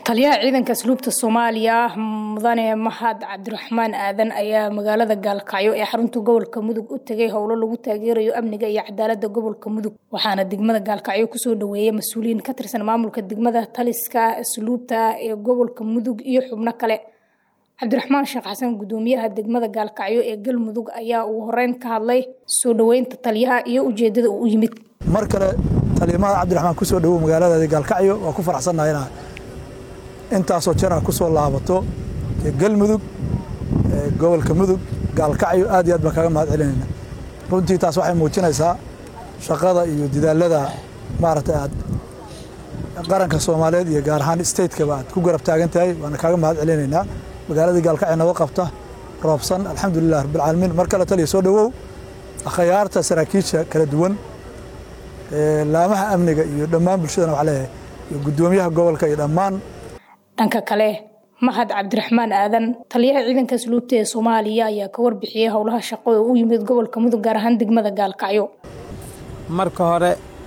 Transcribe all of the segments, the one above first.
taliyaha ciidanka asluubta Soomaaliya mudane Mahad Cabdiraxmaan Aadan ayaa magaalada Gaalkacyo ee xarunta gobolka Mudug u tagay howlo lagu taageerayo amniga iyo cadaaladda gobolka Mudug waxaana degmada Gaalkacyo ku soo dhaweeyay mas'uuliyiin ka tirsan maamulka degmada taliska asluubta ee gobolka Mudug iyo xubno kale Cabdiraxmaan Sheekh Xasan gudoomiyaha degmada Gaalkacyo ee Galmudug ayaa ugu horeyn ka hadlay soo dhaweynta taliyaha iyo ujeedada uu yimid mar kale taliyaha Cabdiraxmaan ku soo dhawo magaalada Gaalkacyo waa ku faraxsanahay intaasoo jeer ku soo laabato Galmudug gobolka Mudug Gaalkacyo aad iyo aad baan kaga mahad celinayna runtii taas waxay muujinaysaa shaqada iyo dadaalada maaragtay aad qaranka Soomaaliyeed iyo gaar ahaan state-ka baad ku garab taagan tahay waan kaaga mahad celinayna magaalada Gaalkacyo nabad qabta roobsan alxamdulillah rabbil caalamiin mar kale taliya soo dhawow akhyaarta saraakiisha kala duwan laamaha amniga iyo dhammaan bulshadana waxa leeyahay iyo gudoomiyaha gobolka iyo dhammaan dhanka kale Mahad Cabdiraxmaan Aadan taliyaha ciidanka asluubta ee Soomaaliya ayaa ka warbixiyay howlaha shaqo ee u yimid gobolka Mudug gaar ahaan degmada Gaalkacyo marka hore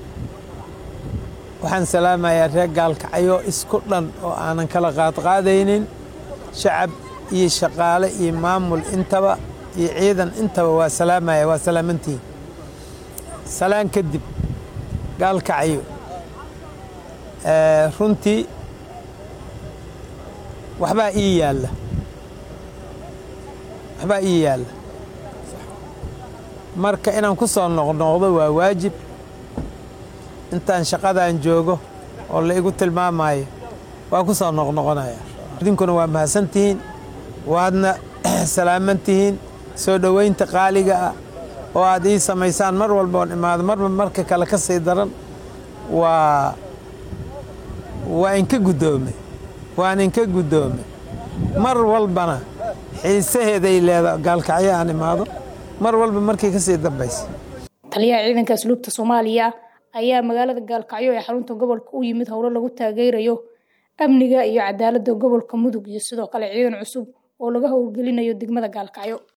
waxaan salaamayaa reer Gaalkacyo isku dhan oo aanan kala qaadaynin shacab iyo shaqaale iyo maamul intaba iyo ciidan intaba waa salaamaya waa salaamantii salaan kadib Gaalkacyo runtii waxba ii yaala marka inaan ku soo noqdo waa waajib intaan shaqadan joogo oo la igu tilmaamayo waa ku soo noqonaya idinkuna waa mahadsantihiin waadna salaamantihiin soo dhaweynta qaaliga ah oo aad ii samaysaan mar walba oo imaado marba marka kale ka sii daran waa inka gudoome mar walbana xiisaheeday leedahay Gaalkacyo aan imaado mar walba markii ka sii dambaysa taliyaha ciidanka asluubta Soomaaliya ayaa magaalada Gaalkacyo ee xarunta gobolka u yimid howlo lagu taageerayo amniga iyo cadaaladda gobolka Mudug iyo sidoo kale ciidan cusub oo laga howlgelinayo degmada Gaalkacyo